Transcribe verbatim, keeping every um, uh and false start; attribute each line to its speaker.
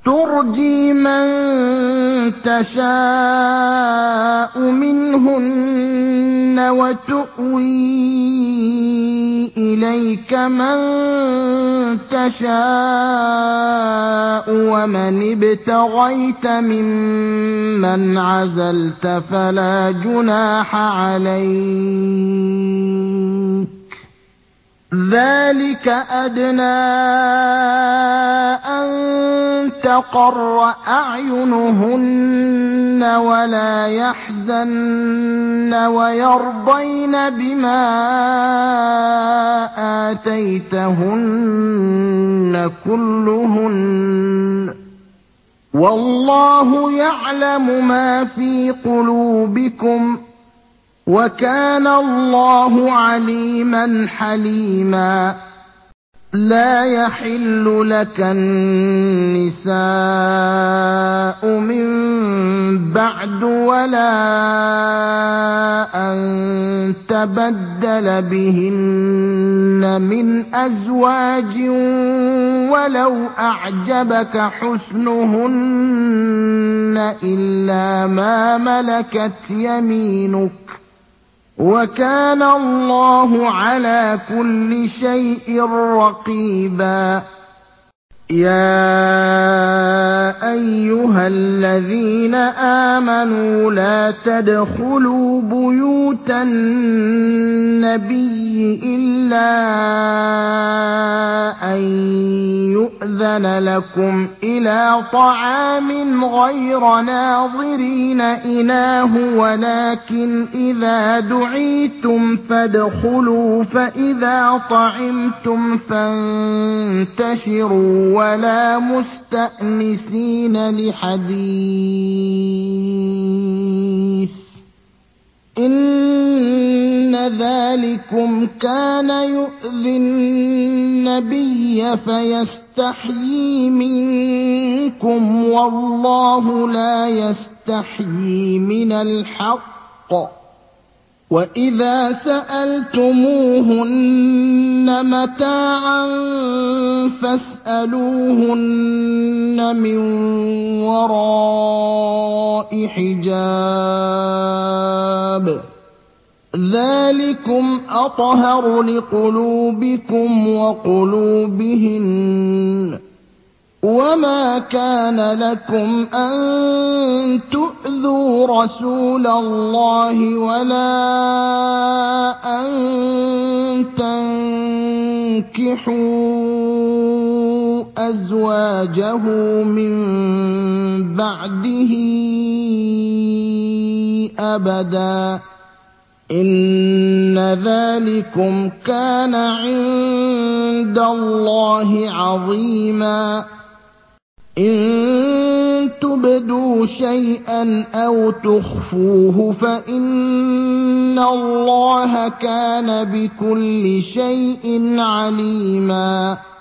Speaker 1: تُرْجِي مَن تَشَاءُ مِنْهُنَّ وَتُؤْوِي إِلَيْكَ مَن تَشَاءُ ۖ وَمَنِ ابْتَغَيْتَ مِمَّنْ عَزَلْتَ فَلَا جُنَاحَ عَلَيْكَ ۚ ذَٰلِكَ أَدْنَىٰ أَن تَقَرَّ أَعْيُنُهُنَّ وَلَا يَحْزَنَّ وَيَرْضَيْنَ بِمَا آتَيْتَهُنَّ كُلُّهُنَّ ۚ وَاللَّهُ يَعْلَمُ مَا فِي قُلُوبِكُمْ ۚ وَكَانَ اللَّهُ عَلِيمًا حَلِيمًا. لَا يَحِلُّ لَكَ النِّسَاءُ مِن بَعْدُ وَلَا أَن تَبَدَّلَ بِهِنَّ مِنْ أَزْوَاجٍ وَلَوْ أَعْجَبَكَ حُسْنُهُنَّ إِلَّا مَا مَلَكَتْ يَمِينُكَ ۗ وَكَانَ اللَّهُ عَلَىٰ كُلِّ شَيْءٍ رَّقِيبًا. يَا أَيُّهَا الَّذِينَ آمَنُوا لَا تَدْخُلُوا بُيُوتَ النَّبِيِّ إِلَّا أَن يُؤْذَنَ لَكُمْ إِلَىٰ طَعَامٍ غَيْرَ نَاظِرِينَ إِنَاهُ وَلَٰكِنْ إِذَا دُعِيتُمْ فَادْخُلُوا فَإِذَا طَعِمْتُمْ فَانتَشِرُوا وَلَا مُسْتَأْنِسِينَ لِحَدِيثٍ ۚ إِنَّ ذَٰلِكُمْ كَانَ يُؤْذِي النَّبِيَّ فَيَسْتَحْيِي مِنكُمْ ۖ وَاللَّهُ لَا يَسْتَحْيِي مِنَ الْحَقِّ ۚ وَإِذَا سَأَلْتُمُوهُنَّ مَتَاعًا فَاسْأَلُوهُنَّ مِن وَرَاءِ حِجَابٍ ۚ ذَٰلِكُمْ أَطْهَرُ لِقُلُوبِكُمْ وَقُلُوبِهِنَّ ۚ وَمَا كَانَ لَكُمْ أَن تُؤْذُوا رَسُولَ اللَّهِ وَلَا أَن تَنكِحُوا أَزْوَاجَهُ مِن بَعْدِهِ أَبَدًا ۚ إِنَّ ذَٰلِكُمْ كَانَ عِندَ اللَّهِ عَظِيمًا. إِن تُبْدُوا شَيْئًا أَوْ تُخْفُوهُ فَإِنَّ اللَّهَ كَانَ بِكُلِّ شَيْءٍ عَلِيمًا.